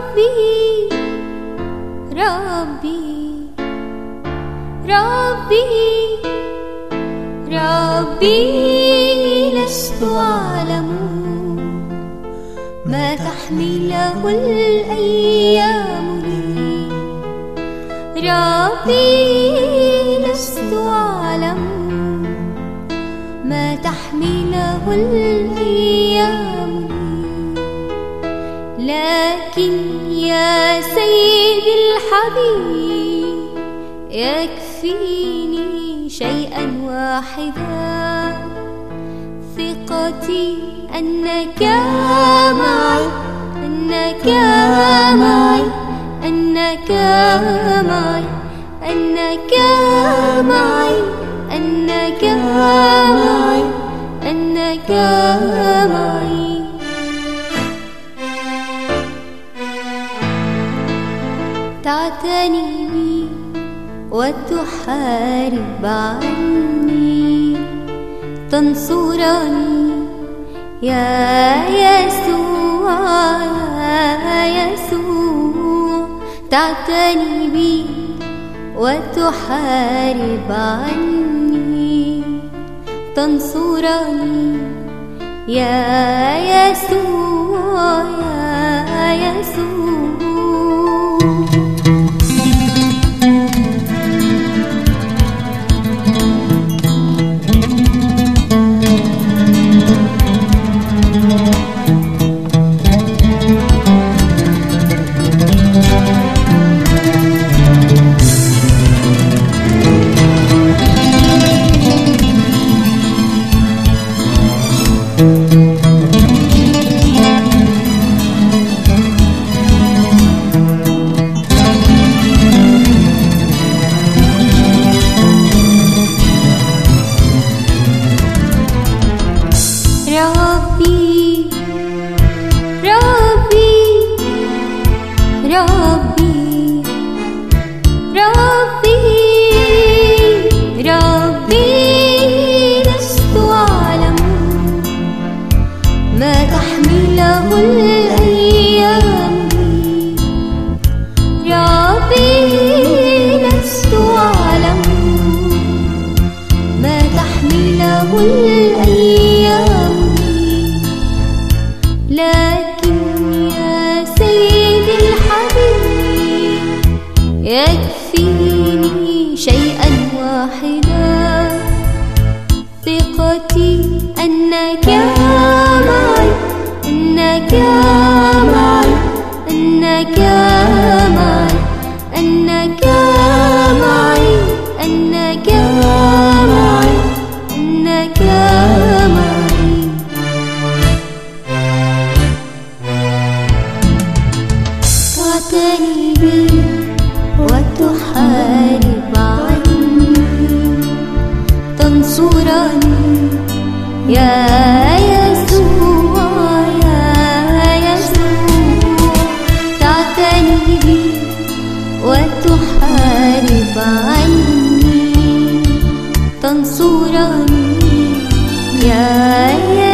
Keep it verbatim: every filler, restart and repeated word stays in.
ربي ربي ربي ربي لست أعلم ما تحمله الأيام لي. ربي لست أعلم ما تحمله الأيام لي. لكن يا سيدي الحبيب يكفيني شيئا واحدا، ثقتي أنك معي أنك معي أنك معي أنك معي أنك معي أنك معي. تعتني بي وتحارب عني، تنصرني يا يسوع يا يسوع. تعتني بي وتحارب عني، تنصرني يا يسوع يا يسوع. ربي ربي ربي لست أعلم ما تحمله الأيام لي. ربي لست أعلم ما تحمله الأيام لي. لكن يا سيدي الحبيب يكفيني شيئا واحدا، ثقتي أنك معي أنك معي أنك معي أنك معي أنك معي أنك معي. تعتني بي وتحارب عني، تنصرني يا يسوع يا يسوع. تعتني بي وتحارب عني، تنصرني يا يسوع.